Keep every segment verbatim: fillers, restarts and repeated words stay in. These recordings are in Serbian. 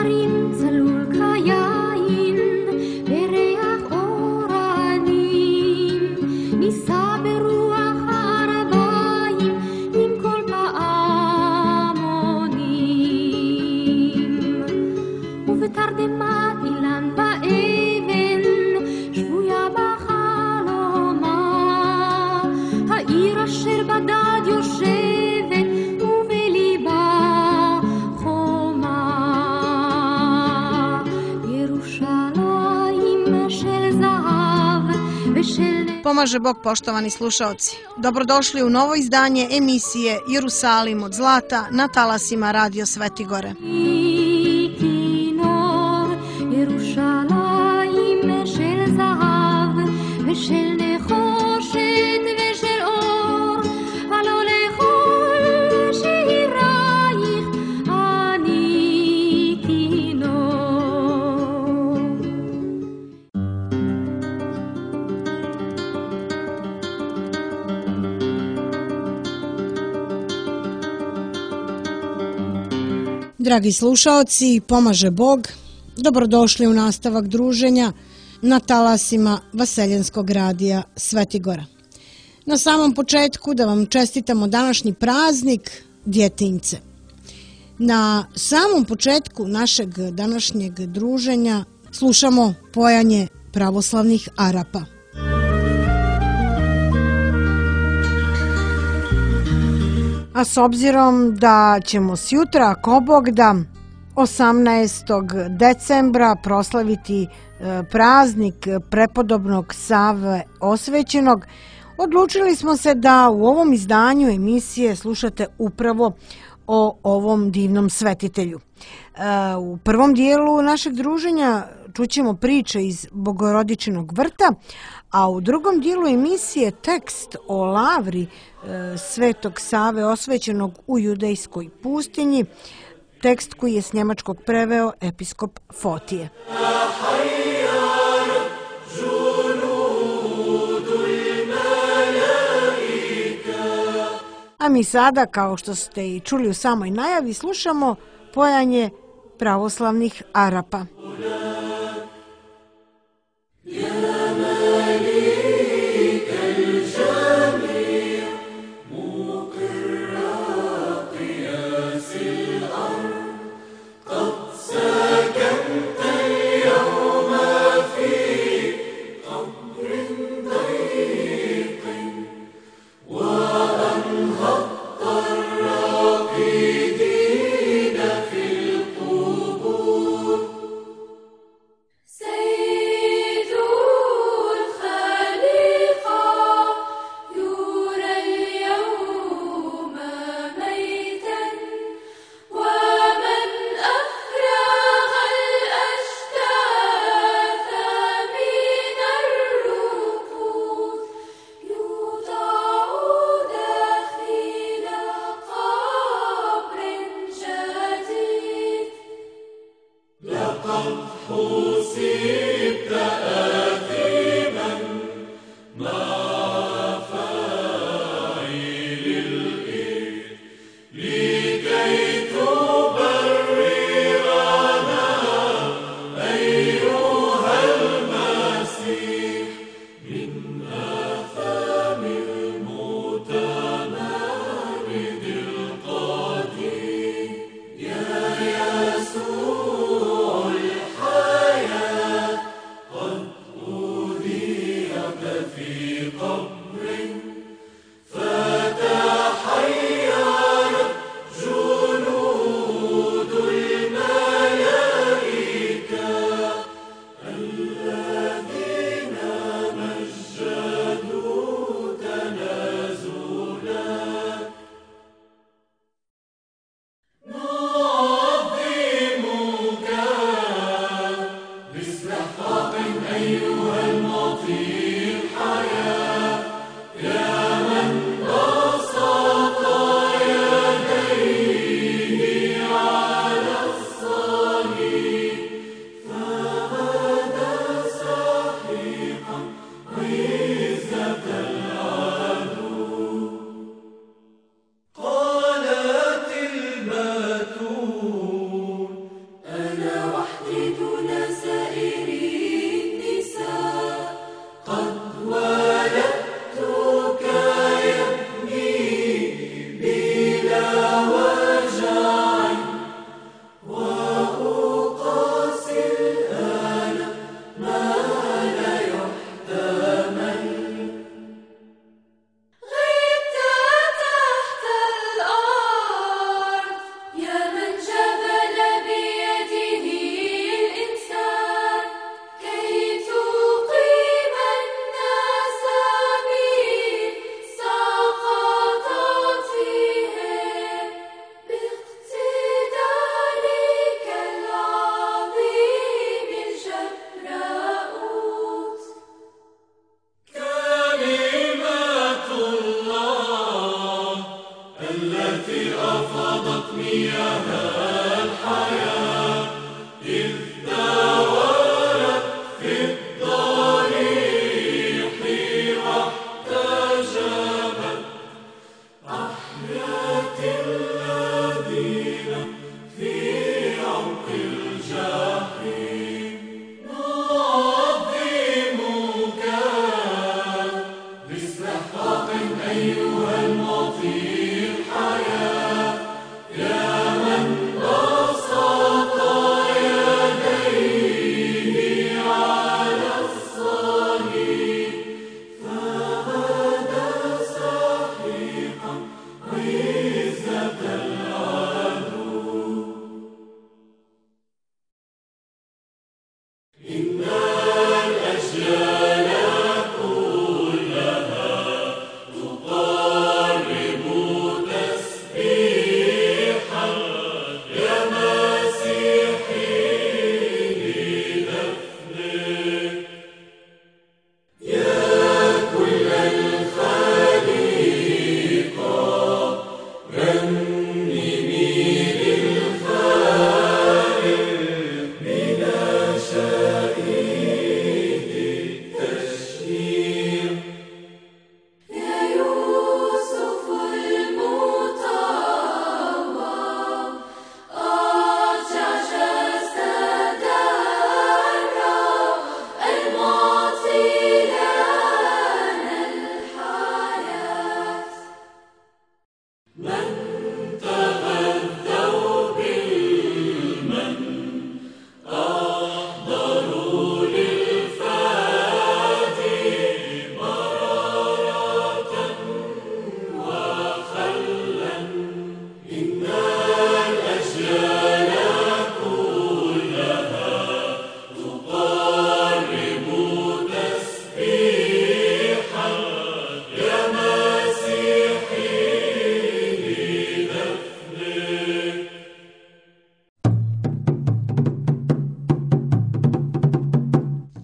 הרים צלול כיין וריח אור עלים נישא ברוח הערביים עם כל פעמונים ובתרדמת אילן באבן שבויה בחלומה העיר אשר בדד יושבת ובליבה חומה Jerušalim šel zahav vešel Pomaže Bog, poštovani slušaoci. Dobrodošli u novo izdanje emisije Jerusalim od zlata na talasima Radio Svetigore. Jerušalim šel zahav vešel נחושת ושל אור הלא לכל שירייך אני כינור Dragi slušaoci, pomaže Bog. Dobrodošli u nastavak druženja na talasima Vaseljenskog radija Svetigora. Na samom početku da vam čestitamo današnji praznik Djetinjce. Na samom početku našeg današnjeg druženja slušamo pojanje pravoslavnih Arapa. A s obzirom da ćemo sjutra, ako Bog da, osamnaestog decembra proslaviti praznik prepodobnog Save Osvećenog, odlučili smo se da u ovom izdanju emisije slušate upravo o ovom divnom svetitelju. U prvom dijelu našeg druženja čućemo priče iz Bogorodičinog vrta, a u drugom dijelu emisije tekst o lavri Svetog Save Osvećenog u Judejskoj pustinji, tekst koji je s njemačkog preveo episkop Fotije. A mi sada, kao što ste i čuli u samoj najavi, slušamo pojanje pravoslavnih Arapa.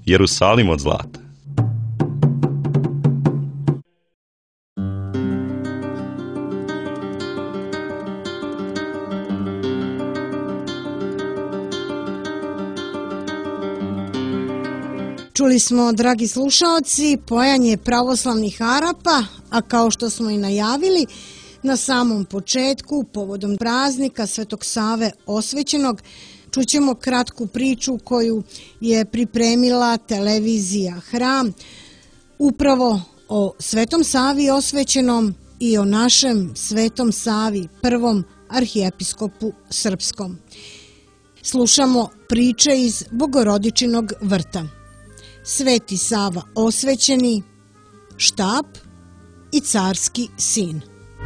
Jerusalim od zlata. Čuli smo, dragi slušaoci, pojanje pravoslavnih Arapa, a kao što smo i najavili, na samom početku, povodom praznika Svetog Save Osvećenog, čućemo kratku priču koju je pripremila televizija Hram, upravo o Svetom Savi Osvećenom i o našem Svetom Savi, prvom arhijepiskopu srpskom. Slušamo priče iz Bogorodičinog vrta. Sveti Sava Osvećeni, štap i carski sin.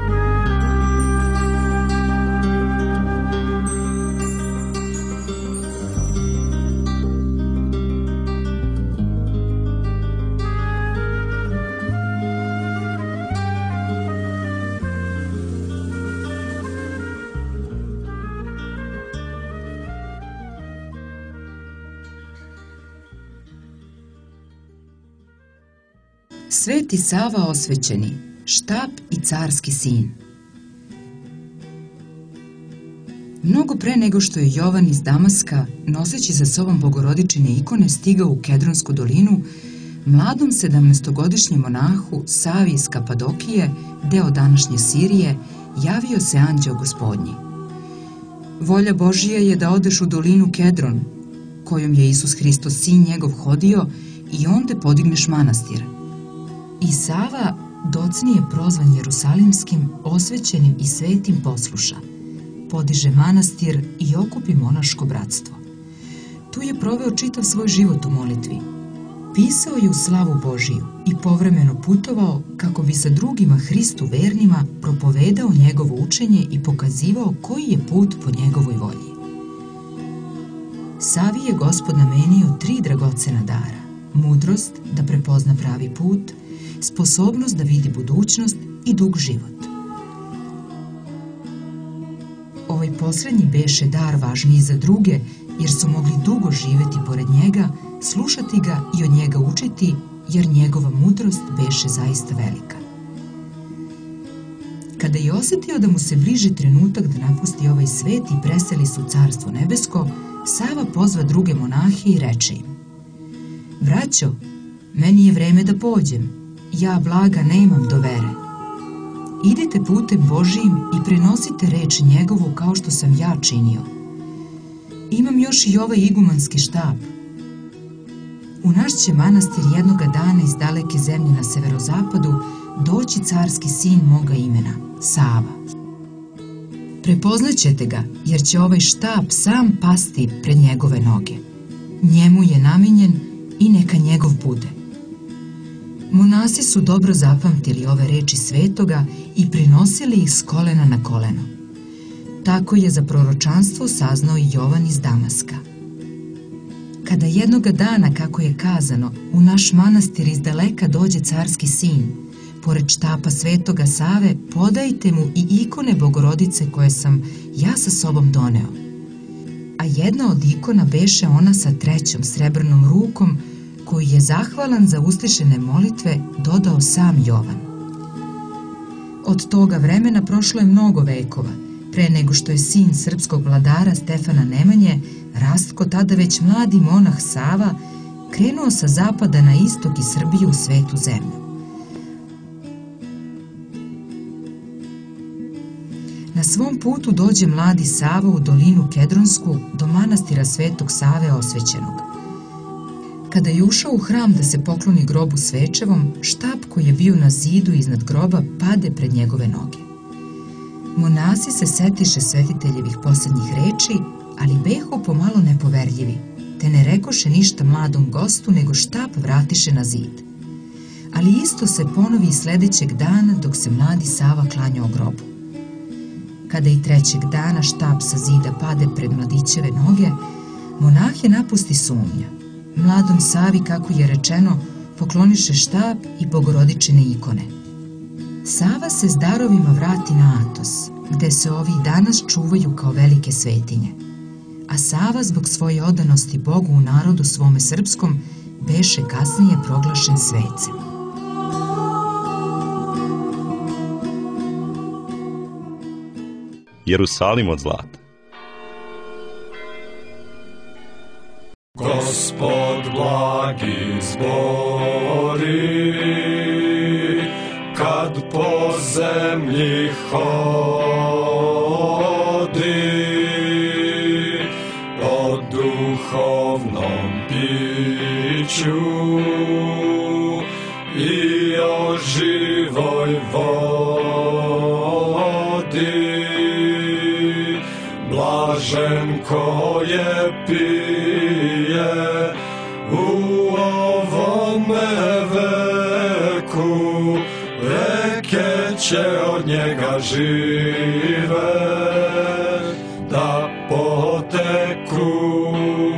Sveti Sava Osvećeni, štap i carski sin. Mnogo pre nego što je Jovan iz Damaska, noseći sa sobom Bogorodičine ikone, stigao u Kedronsku dolinu, mladom sedamnaestogodišnjem monahu Savi iz Kapadokije, deo današnje Sirije, javio se anđeo Gospodnji. Volja Božija je da odeš u dolinu Kedron, kojom je Isus Hristos sin njegov hodio, i onda podigneš manastir. I Sava, docnije prozvan Jerusalimskim, osvećenim i svetim, posluša. Podiže manastir i okupi monaško bratstvo. Tu je proveo čitav svoj život u molitvi. Pisao je u slavu Božiju i povremeno putovao kako bi sa drugima Hristu vernima propovedao njegovo učenje i pokazivao koji je put po njegovoj volji. Savi je Gospod namenio tri dragocena dara: mudrost da prepozna pravi put, sposobnost da vidi budućnost i dug život. Ovaj poslednji beše dar važniji za druge, jer su mogli dugo živeti pored njega, slušati ga i od njega učiti, jer njegova mudrost beše zaista velika. Kada je osjetio da mu se bliži trenutak da napusti ovaj svet i preseli se u Carstvo nebesko, Sava pozva druge monahe i reče im: braćo, meni je vreme da pođem. Ja blaga nemam do vere. Idite putem Božijim i prenosite reč njegovu kao što sam ja činio. Imam još i ovaj igumanski štap. U naš će manastir jednoga dana iz daleke zemlje na severozapadu doći carski sin moga imena, Sava. Prepoznaćete ga, jer će ovaj štap sam pasti pred njegove noge. Njemu je namenjen i neka njegov bude. Monasi su dobro zapamtili ove reči svetoga i prinosili ih s kolena na koleno. Tako je za proročanstvo saznao i Jovan iz Damaska. Kada jednoga dana, kako je kazano, u naš manastir iz daleka dođe carski sin, pored štapa svetoga Save podajte mu i ikone Bogorodice koje sam ja sa sobom doneo. A jedna od ikona beše ona sa trećom srebrnom rukom, koji je zahvalan za uslišene molitve dodao sam Jovan. Od toga vremena prošlo je mnogo vekova, pre nego što je sin srpskog vladara Stefana Nemanje, Rastko, tada već mladi monah Sava, krenuo sa zapada na istok i Srbiju u svetu zemlju. Na svom putu dođe mladi Sava u dolinu Kedronsku do manastira Svetog Save Osvećenog. Kada je ušao u hram da se pokloni grobu svečevom, štap koji je bio na zidu iznad groba pade pred njegove noge. Monasi se setiše svetiteljevih posljednjih reči, ali behu pomalo nepoverljivi, te ne rekoše ništa mladom gostu, nego štap vratiše na zid. Ali isto se ponovi i sledećeg dana dok se mladi Sava klanjao grobu. Kada i trećeg dana štap sa zida pade pred mladićeve noge, monahe napusti sumnja. Mladom Savi, kako je rečeno, pokloniše štap i Bogorodičine ikone. Sava se s darovima vrati na Atos, gde se ovi danas čuvaju kao velike svetinje. A Sava, zbog svoje odanosti Bogu u narodu svome srpskom, beše kasnije proglašen svecem. Jerusalim od zlata. Gospod blagi zbori, kad po zemlji hodi, o duhovnom piću i o živoj vodi. Blažen ko je pije u ovome veku, reke će od njega žive da poteku.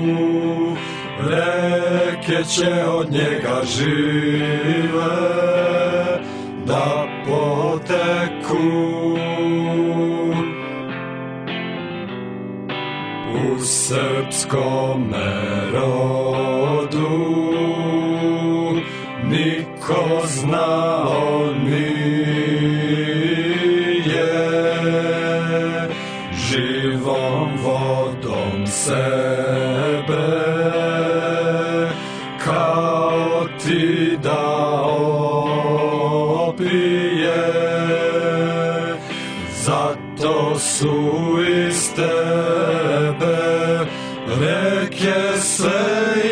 Reke će od njega žive da poteku. U srpskome rodu niko znao nije, živom vodom sebe kao ti da opije. Zato su iz tebe reke se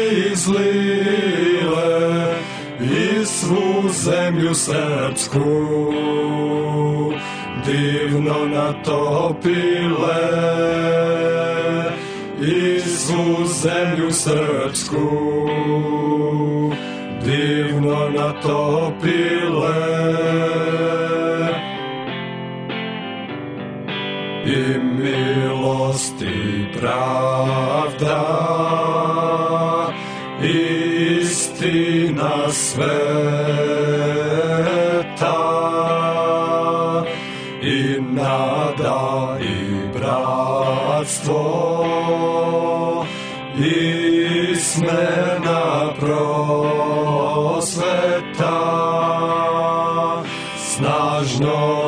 izlile i svu zemlju srpsku divno natopile. I svu zemlju srpsku divno natopile. I milost i pravda i istina sveta i nada i bratstvo i smena prosveta. Snažno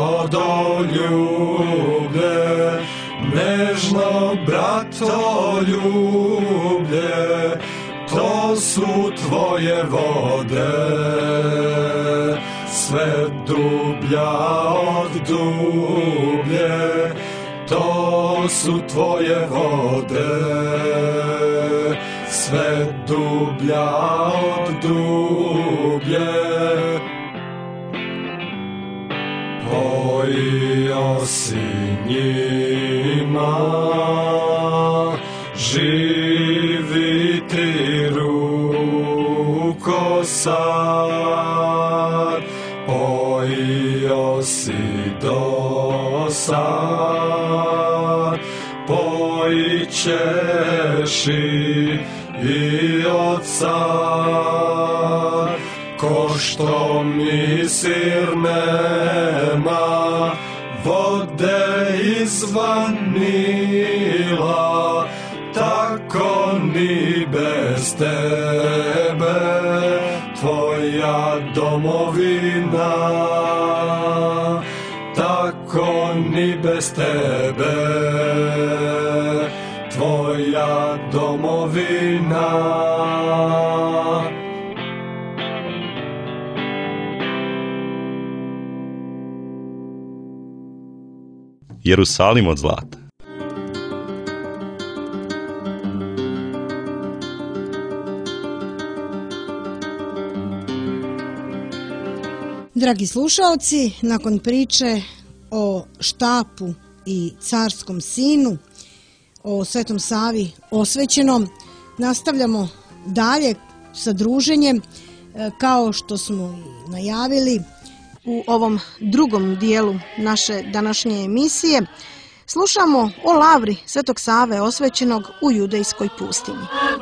rodoljublje, nežno bratoljublje, to su tvoje vode, sve dublja od dublje, to su tvoje vode, sve dublja od dublje. Pojio si njima, živi ti rukosar, pojio si dosad, pojit ćeš i od sad. Ko što mi sir nema vode izvan Nila, tako ni bez tebe tvoja domovina. Tako ni bez tebe tvoja domovina. Jerusalim od zlata. Dragi slušaoci, nakon priče o štapu i carskom sinu, o Svetom Savi osvećenom, nastavljamo dalje sa druženjem, kao što smo i najavili u ovom drugom dijelu naše današnje emisije. Slušamo o lavri Svetog Save osvećenog u Judejskoj pustinji.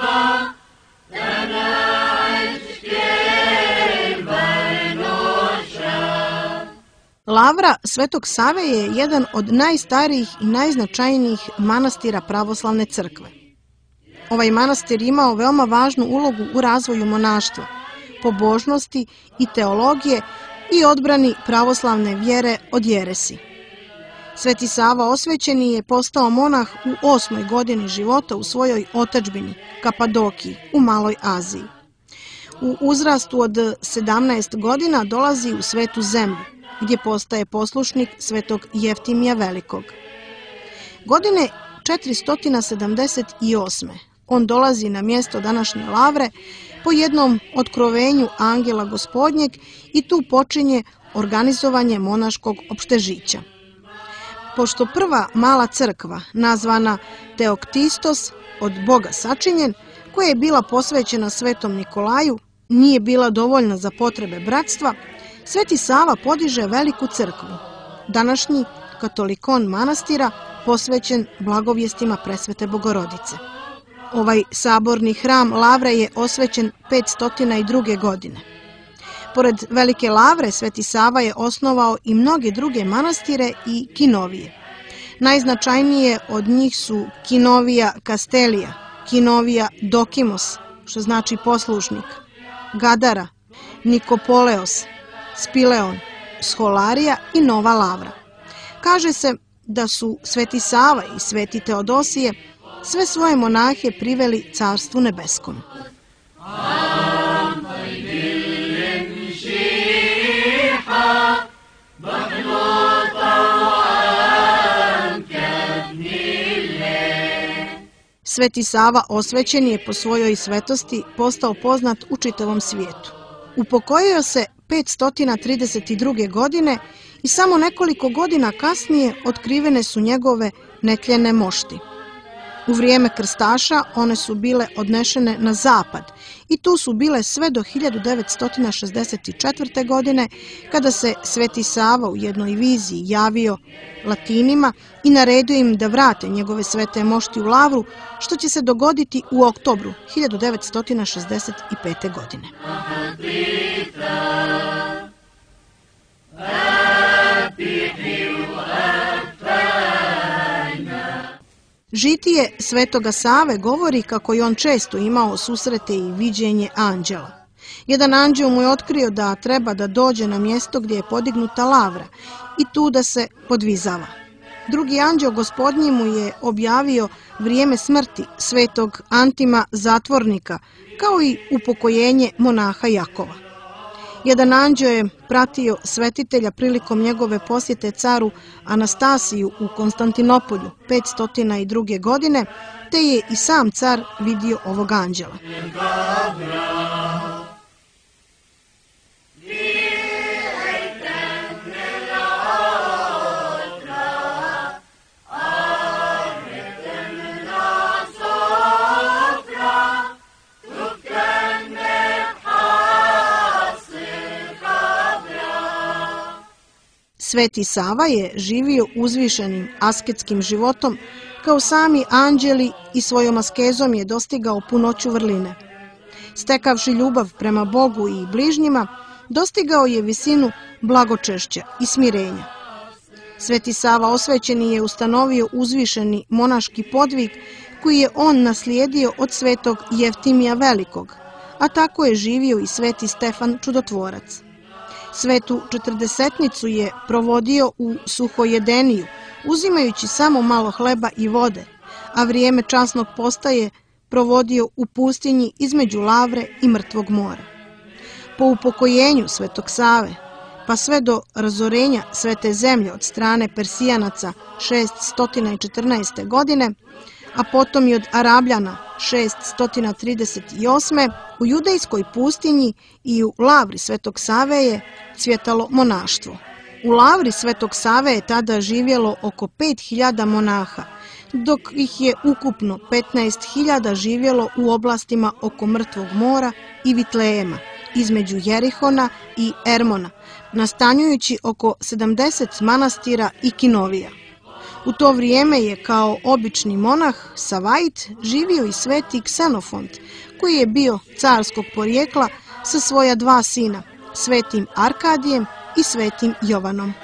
Lavra Svetog Save je jedan od najstarijih i najznačajnijih manastira pravoslavne crkve. Ovaj manastir imao veoma važnu ulogu u razvoju monaštva, pobožnosti i teologije i odbrani pravoslavne vjere od jeresi. Sveti Sava Osvećeni je postao monah u osmoj godini života u svojoj otadžbini, Kapadokiji, u Maloj Aziji. U uzrastu od sedamnaest godina dolazi u Svetu zemlju, gdje postaje poslušnik svetog Jeftimija Velikog. Godine četiristo sedamdeset osme. on dolazi na mjesto današnje Lavre po jednom otkrovenju angela Gospodnjeg i tu počinje organizovanje monaškog opštežića. Pošto prva mala crkva, nazvana Teoktistos, od Boga sačinjen, koja je bila posvećena svetom Nikolaju, nije bila dovoljna za potrebe bratstva, Sveti Sava podiže veliku crkvu, današnji katolikon manastira posvećen blagovjestima Presvete Bogorodice. Ovaj saborni hram Lavre je osvećen petsto druge. godine. Pored Velike Lavre, Sveti Sava je osnovao i mnoge druge manastire i kinovije. Najznačajnije od njih su Kinovija Kastelija, Kinovija Dokimos, što znači poslušnik, Gadara, Nikopoleos, Spileon, Scholarija i Nova Lavra. Kaže se da su Sveti Sava i Sveti Teodosije sve svoje monahe priveli Carstvu nebeskom. Sveti Sava Osvećen je po svojoj svetosti postao poznat u čitavom svijetu. Upokojio se petsto trideset druge. godine i samo nekoliko godina kasnije otkrivene su njegove netljene mošti. U vrijeme krstaša one su bile odnešene na zapad i tu su bile sve do hiljadu devetsto šezdeset četvrte. godine, kada se Sveti Sava u jednoj viziji javio Latinima i naredio im da vrate njegove svete mošti u Lavru, što će se dogoditi u oktobru hiljadu devetsto šezdeset pete. godine. Žitije Svetoga Save govori kako je on često imao susrete i viđenje anđela. Jedan anđeo mu je otkrio da treba da dođe na mjesto gdje je podignuta Lavra i tu da se podvizava. Drugi anđeo Gospodnji mu je objavio vrijeme smrti svetog Antima Zatvornika, kao i upokojenje monaha Jakova. Jedan anđeo je pratio svetitelja prilikom njegove posjete caru Anastasiju u Konstantinopolju petsto druge. godine, te je i sam car vidio ovog anđela. Sveti Sava je živio uzvišenim asketskim životom, kao sami anđeli, i svojom askezom je dostigao punoću vrline. Stekavši ljubav prema Bogu i bližnjima, dostigao je visinu blagočešća i smirenja. Sveti Sava Osvećeni je ustanovio uzvišeni monaški podvig koji je on naslijedio od svetog Jeftimija Velikog, a tako je živio i Sveti Stefan Čudotvorac. Svetu četrdesetnicu je provodio u suhojedeniju, uzimajući samo malo hleba i vode, a vrijeme časnog posta je provodio u pustinji između Lavre i Mrtvog mora. Po upokojenju Svetog Save, pa sve do razorenja Svete zemlje od strane Persijanaca šeststo četrnaeste. godine, a potom i od Arabljana šeststo trideset osme. u judejskoj pustinji i u Lavri Svetog Save je cvjetalo monaštvo. U Lavri Svetog Save je tada živjelo oko pet hiljada monaha, dok ih je ukupno petnaest hiljada živjelo u oblastima oko Mrtvog mora i Vitlejema, između Jerihona i Ermona, nastanjujući oko sedamdeset manastira i kinovija. U to vrijeme je kao obični monah Savait živio i sveti Ksenofont, koji je bio carskog porijekla sa svoja dva sina, svetim Arkadijem i svetim Jovanom.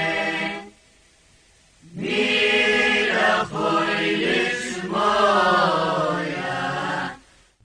Mira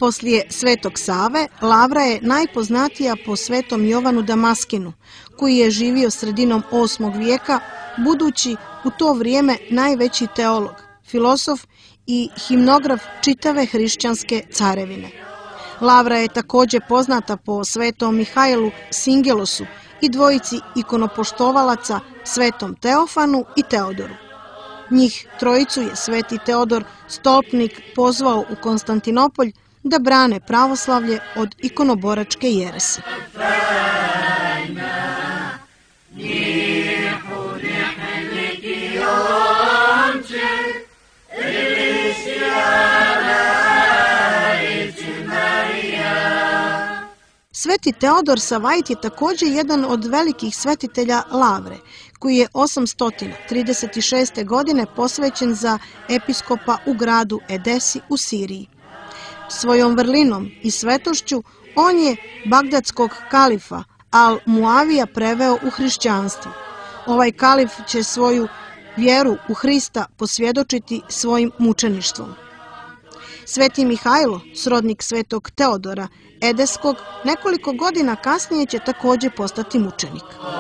Poslije Svetog Save, Lavra je najpoznatija po Svetom Jovanu Damaskinu, koji je živio sredinom osmog vijeka, budući u to vrijeme najveći teolog, filosof i himnograf čitave hrišćanske carevine. Lavra je također poznata po Svetom Mihajlu Singelosu i dvojici ikonopoštovalaca Svetom Teofanu i Teodoru. Njih trojicu je Sveti Teodor Stolpnik pozvao u Konstantinopolj da brane pravoslavlje od ikonoboračke jeresi. Sveti Teodor Savajt je također jedan od velikih svetitelja Lavre, koji je osamsto trideset šeste. godine posvećen za episkopa u gradu Edesi u Siriji. Svojom vrlinom i svetošću on je bagdadskog kalifa Al-Muavija preveo u hrišćanstvo. Ovaj kalif će svoju vjeru u Hrista posvjedočiti svojim mučeništvom. Sveti Mihajlo, srodnik Svetog Teodora Edeskog, nekoliko godina kasnije će također postati mučenik.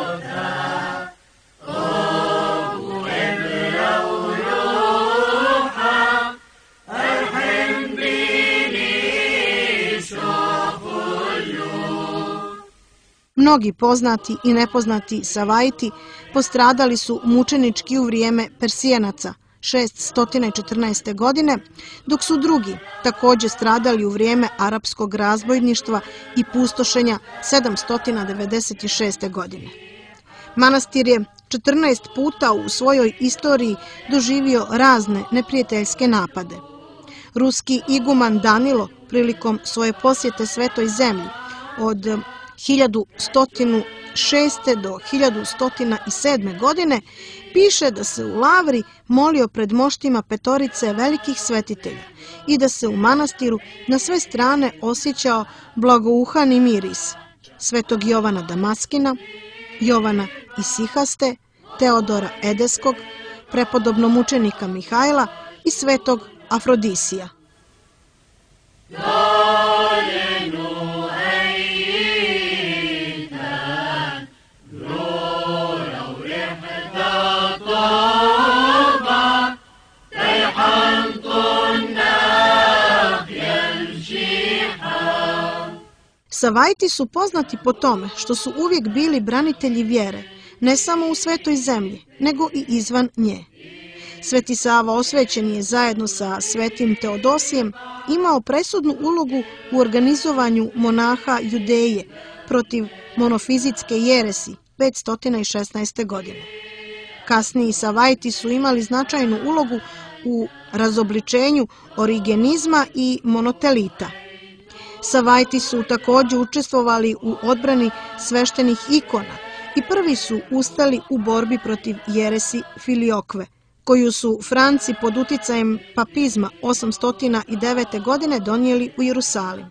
Mnogi poznati i nepoznati Savajti postradali su mučenički u vrijeme Persijanaca šeststo četrnaeste. godine, dok su drugi također stradali u vrijeme arapskog razbojništva i pustošenja sedamsto devedeset šeste. godine. Manastir je četrnaest puta u svojoj istoriji doživio razne neprijateljske napade. Ruski iguman Danilo prilikom svoje posjete Svetoj zemlji od hiljadu sto šeste. do hiljadu sto sedme. godine piše da se u Lavri molio pred moštima petorice velikih svetitelja i da se u manastiru na sve strane osjećao blagouhani miris Svetog Jovana Damaskina, Jovana Isihaste, Teodora Edeskog, prepodobnomučenika Mihajla i Svetog Afrodisija. Savajti su poznati po tome što su uvijek bili branitelji vjere, ne samo u Svetoj zemlji, nego i izvan nje. Sveti Sava osvećen je zajedno sa Svetim Teodosijem imao presudnu ulogu u organizovanju monaha Judeje protiv monofizitske jeresi petsto šesnaeste. godine. Kasniji Savajti su imali značajnu ulogu u razobličenju origenizma i monotelita. Savajti su također učestvovali u odbrani sveštenih ikona i prvi su ustali u borbi protiv jeresi Filiokve, koju su Franci pod uticajem papizma osamsto devete. godine donijeli u Jerusalim.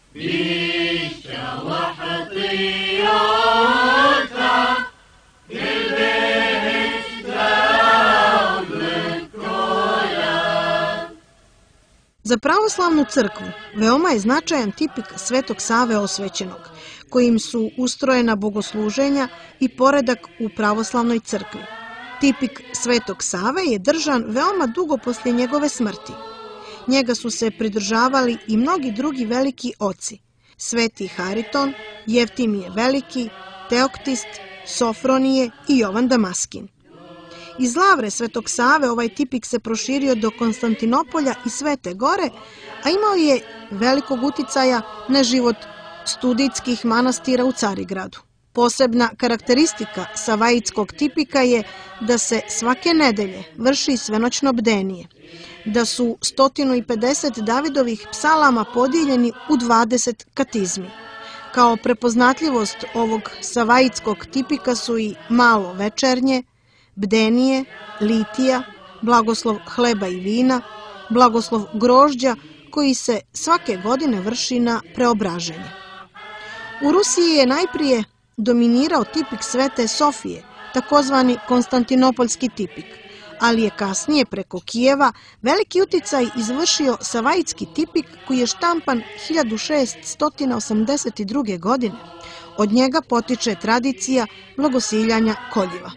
Za pravoslavnu crkvu veoma je značajan tipik Svetog Save osvećenog, kojim su ustrojena bogosluženja i poredak u pravoslavnoj crkvi. Tipik Svetog Save je držan veoma dugo poslije njegove smrti. Njega su se pridržavali i mnogi drugi veliki oci: Sveti Hariton, Jevtimije Veliki, Teoktist, Sofronije i Jovan Damaskin. Iz Lavre Svetog Save ovaj tipik se proširio do Konstantinopolja i Svete Gore, a imao je velikog uticaja na život studijskih manastira u Carigradu. Posebna karakteristika savajitskog tipika je da se svake nedelje vrši svenoćno bdenije, da su sto pedeset Davidovih psalama podijeljeni u dvadeset katizmi. Kao prepoznatljivost ovog savajitskog tipika su i malo večernje, bdenije, litija, blagoslov hleba i vina, blagoslov grožđa koji se svake godine vrši na preobraženje. U Rusiji je najprije dominirao tipik Svete Sofije, takozvani konstantinopoljski tipik, ali je kasnije preko Kijeva veliki uticaj izvršio savajitski tipik koji je štampan hiljadu šeststo osamdeset druge. godine. Od njega potiče tradicija blagosiljanja koljiva.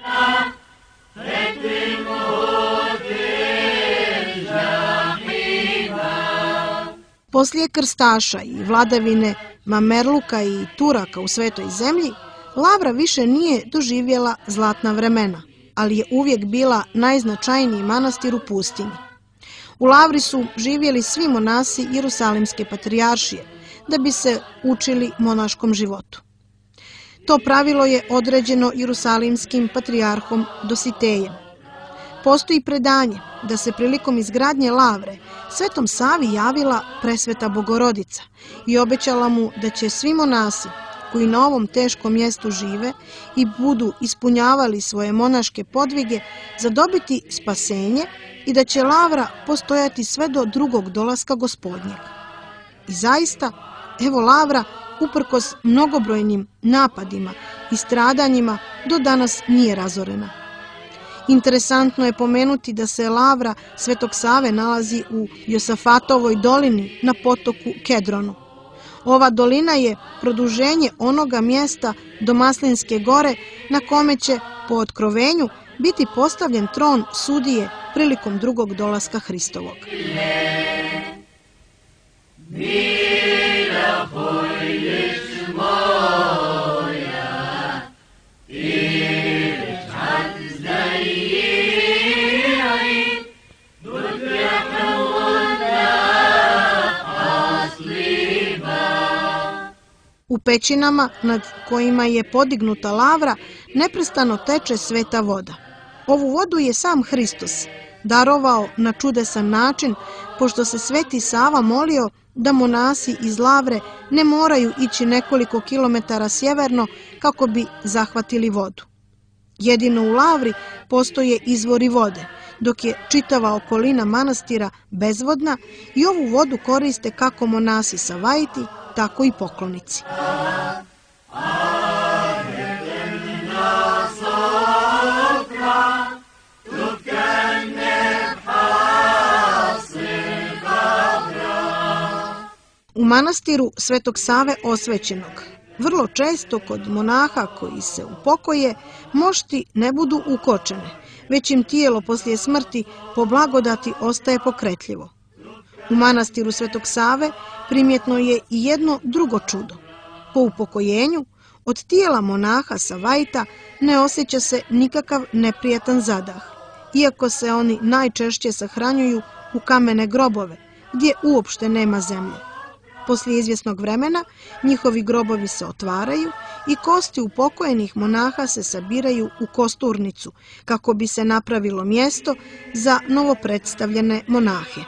Poslije krstaša i vladavine Mamerluka i Turaka u Svetoj zemlji, Lavra više nije doživjela zlatna vremena, ali je uvijek bila najznačajniji manastir u pustinji. U Lavri su živjeli svi monasi Jerusalimske patrijaršije, da bi se učili monaškom životu. To pravilo je određeno Jerusalimskim patrijarhom Dositejem. Postoji predanje da se prilikom izgradnje Lavre Svetom Savi javila presveta Bogorodica i obećala mu da će svi monasi koji na ovom teškom mjestu žive i budu ispunjavali svoje monaške podvige zadobiti spasenje i da će Lavra postojati sve do drugog dolaska Gospodnjeg. I zaista, evo Lavra, uprkos mnogobrojnim napadima i stradanjima, do danas nije razorena. Interesantno je pomenuti da se Lavra Svetog Save nalazi u Josafatovoj dolini na potoku Kedronu. Ova dolina je produženje onoga mjesta do Maslinske gore na kome će, po otkrovenju, biti postavljen tron sudije prilikom drugog dolaska Hristovog. U pećinama nad kojima je podignuta Lavra neprestano teče sveta voda. Ovu vodu je sam Hristos darovao na čudesan način, pošto se Sveti Sava molio da monasi iz Lavre ne moraju ići nekoliko kilometara sjeverno kako bi zahvatili vodu. Jedino u Lavri postoje izvori vode, dok je čitava okolina manastira bezvodna i ovu vodu koriste kako monasi Savajiti, tako i poklonici. U manastiru Svetog Save Osvećenog vrlo često kod monaha koji se upokoje mošti ne budu ukočene, već im tijelo poslije smrti po blagodati ostaje pokretljivo. U manastiru Svetog Save primjetno je i jedno drugo čudo. Po upokojenju od tijela monaha Savajita ne osjeća se nikakav neprijatan zadah, iako se oni najčešće sahranjuju u kamene grobove, gdje uopšte nema zemlje. Poslije izvjesnog vremena njihovi grobovi se otvaraju i kosti upokojenih monaha se sabiraju u kosturnicu, kako bi se napravilo mjesto za novopredstavljene monahe.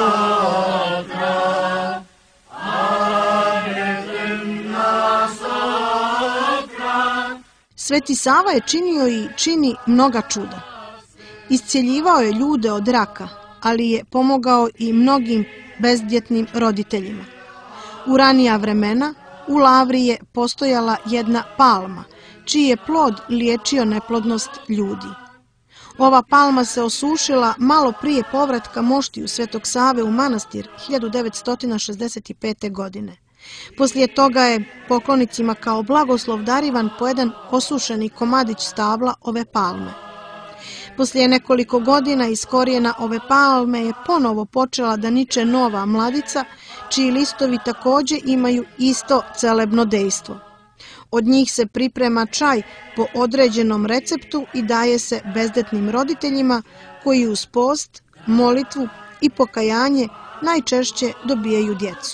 Sveti Sava je činio i čini mnoga čuda. Iscjeljivao je ljude od raka, ali je pomogao i mnogim bezdjetnim roditeljima. U ranija vremena u Lavri je postojala jedna palma, čiji je plod liječio neplodnost ljudi. Ova palma se osušila malo prije povratka moštiju Svetog Save u manastir hiljadu devetsto šezdeset pete. godine. Poslije toga je poklonicima kao blagoslov darivan po jedan osušeni komadić stabla ove palme. Poslije nekoliko godina iz korijena ove palme je ponovo počela da niče nova mladica, čiji listovi također imaju isto celebno dejstvo. Od njih se priprema čaj po određenom receptu i daje se bezdetnim roditeljima koji uz post, molitvu i pokajanje najčešće dobijaju djecu.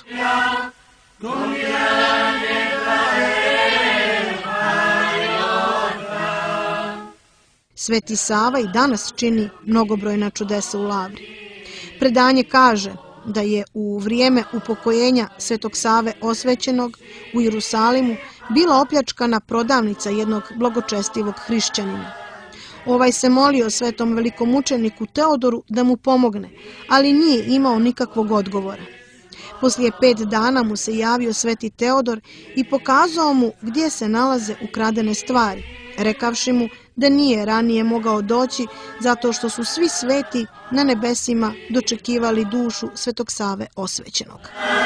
Sveti Sava i danas čini mnogobrojna čudesa u Lavri. Predanje kaže da je u vrijeme upokojenja Svetog Save Osvećenog u Jerusalimu bila opljačkana prodavnica jednog blagočestivog hrišćanina. Ovaj se molio svetom velikomučeniku Teodoru da mu pomogne, ali nije imao nikakvog odgovora. Poslije pet dana mu se javio sveti Teodor i pokazao mu gdje se nalaze ukradene stvari, rekavši mu da nije ranije mogao doći zato što su svi sveti na nebesima dočekivali dušu Svetog Save osvećenog.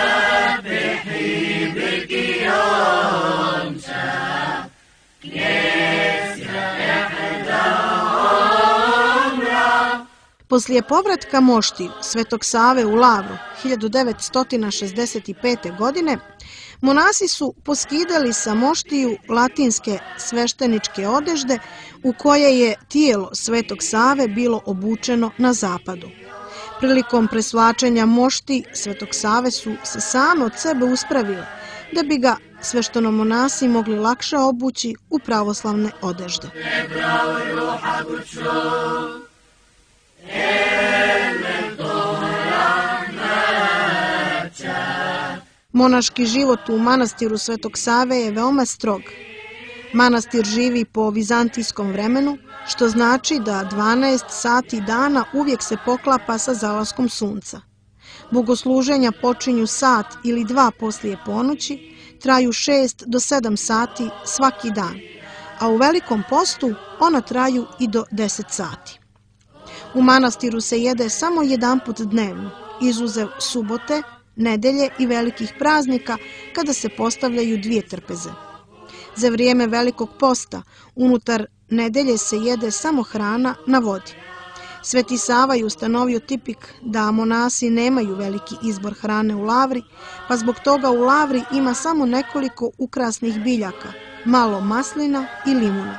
Poslije povratka moštiju Svetog Save u Lavru hiljadu devetsto šezdeset pete. godine, monasi su poskidali sa moštiju latinske svešteničke odežde u koje je tijelo Svetog Save bilo obučeno na zapadu. Prilikom presvlačenja mošti Svetog Save su se same od sebe uspravile da bi ga sveštenomonasi mogli lakše obući u pravoslavne odežde. Monaški život u manastiru Svetog Save je veoma strog. Manastir živi po vizantijskom vremenu, što znači da dvanaest sati dana uvijek se poklapa sa zalaskom sunca. Bogosluženja počinju sat ili dva poslije ponoći, traju šest do sedam sati svaki dan, a u velikom postu ona traju i do deset sati. U manastiru se jede samo jedanput dnevno, izuzev subote, nedelje i velikih praznika kada se postavljaju dvije trpeze. Za vrijeme velikog posta unutar nedelje se jede samo hrana na vodi. Sveti Sava je ustanovio tipik da monasi nemaju veliki izbor hrane u Lavri, pa zbog toga u Lavri ima samo nekoliko ukrasnih biljaka, malo maslina i limuna.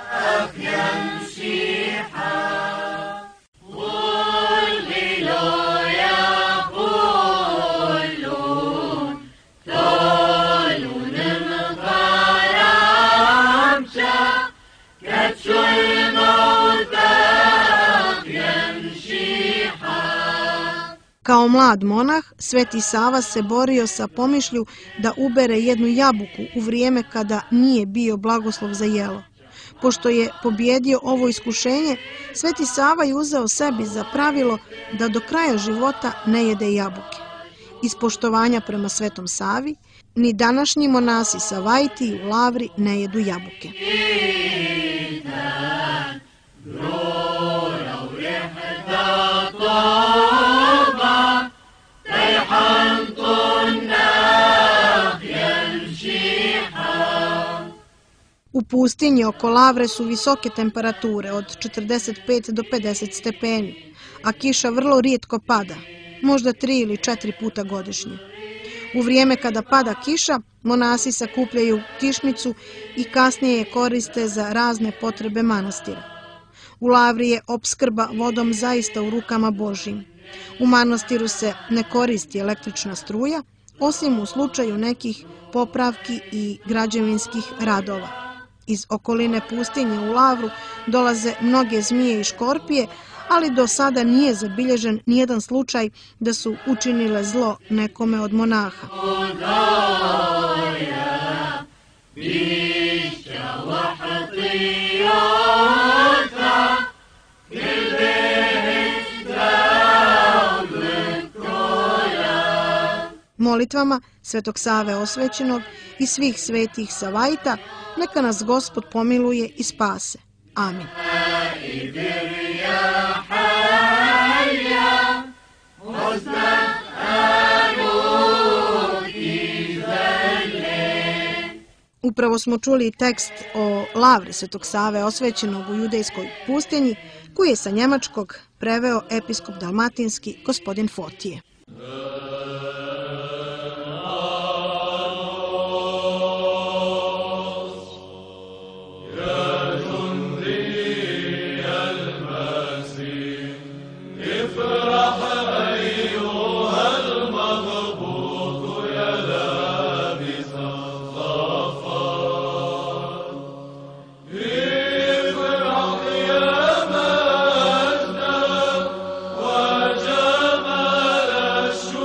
Kao mlad monah, Sveti Sava se borio sa pomišlju da ubere jednu jabuku u vrijeme kada nije bio blagoslov za jelo. Pošto je pobjedio ovo iskušenje, Sveti Sava je uzeo sebi za pravilo da do kraja života ne jede jabuke. Iz poštovanja prema Svetom Savi, ni današnji monasi Savajti u Lavri ne jedu jabuke. U pustinji oko Lavre su visoke temperature od četrdeset pet do pedeset stepeni, a kiša vrlo rijetko pada, možda tri ili četiri puta godišnje. U vrijeme kada pada kiša, monasi sakupljaju kišnicu i kasnije je koriste za razne potrebe manastira. U Lavri je opskrba vodom zaista u rukama Božjim. U manastiru se ne koristi električna struja, osim u slučaju nekih popravki i građevinskih radova. Iz okoline pustinje u Lavru dolaze mnoge zmije i škorpije, ali do sada nije zabilježen nijedan slučaj da su učinile zlo nekome od monaha. Molitvama Svetog Save osvećenog i svih svetih Savajta neka nas Gospod pomiluje i spase. Amin. Upravo smo čuli tekst o Lavri Svetog Save osvećenog u judejskoj pustinji, koji je sa njemačkog preveo episkop dalmatinski gospodin Fotije. Show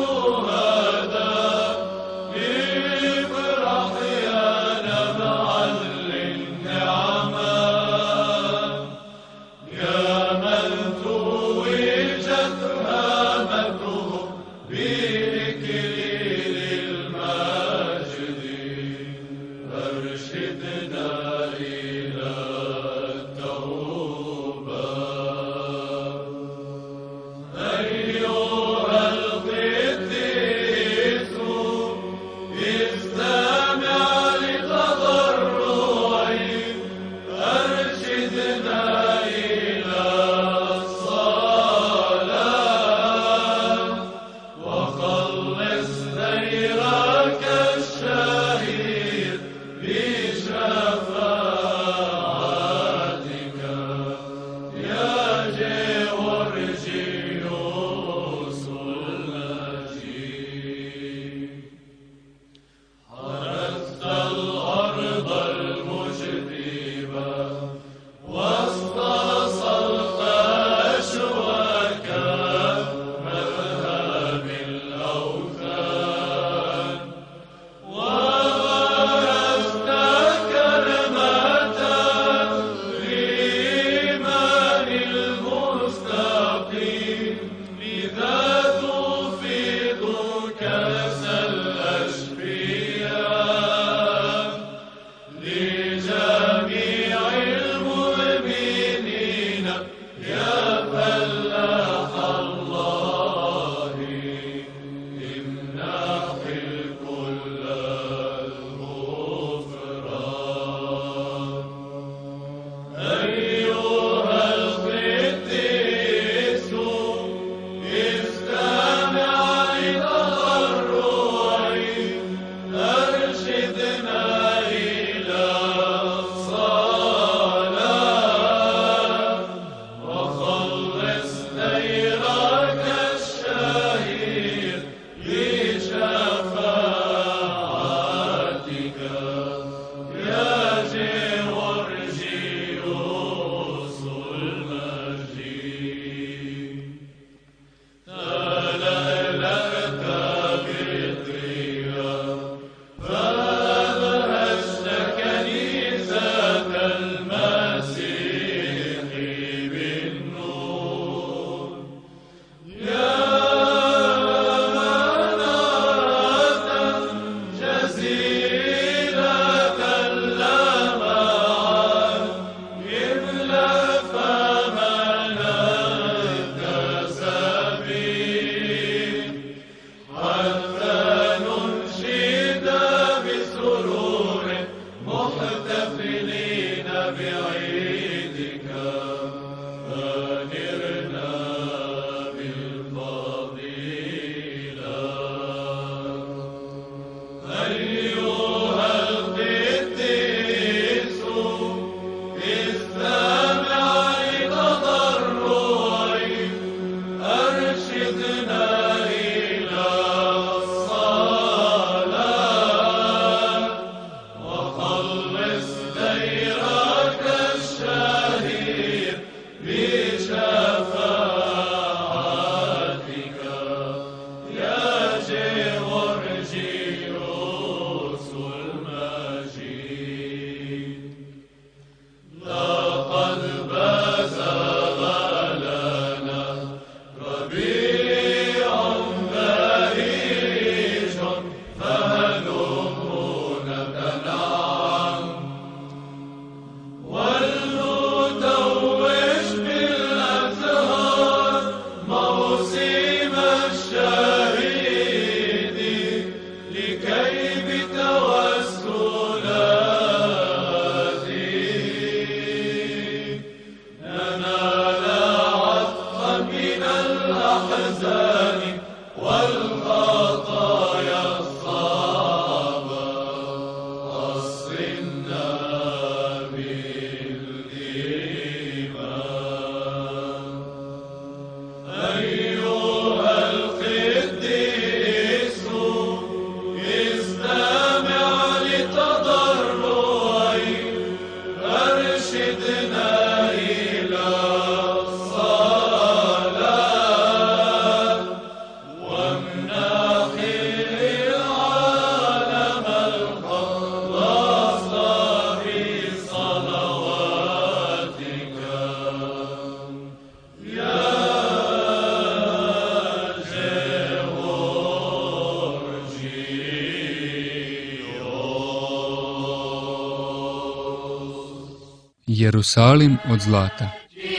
Jerusalim od zlata.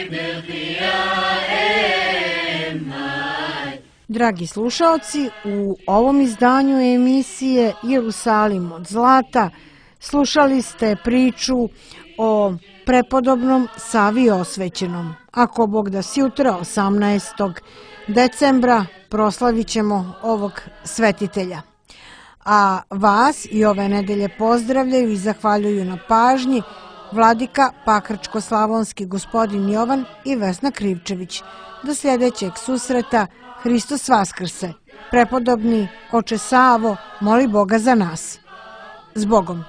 Dragi slušaoci, u ovom izdanju emisije Jerusalim od zlata slušali ste priču o prepodobnom Savi Osvećenom. Ako Bog da sjutra, osamnaestog decembra, proslavit ćemo ovog svetitelja. A vas i ove nedelje pozdravljaju i zahvaljuju na pažnji vladika Pakračko-slavonski gospodin Jovan i Vesna Krivčević. Do sljedećeg susreta, Hristos Vaskrse. Prepodobni oče Savo, moli Boga za nas. S Bogom.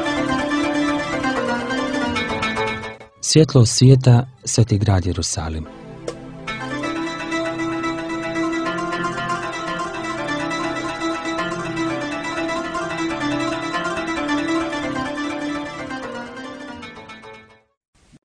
Svjetlo svijeta, sveti grad Jerusalim.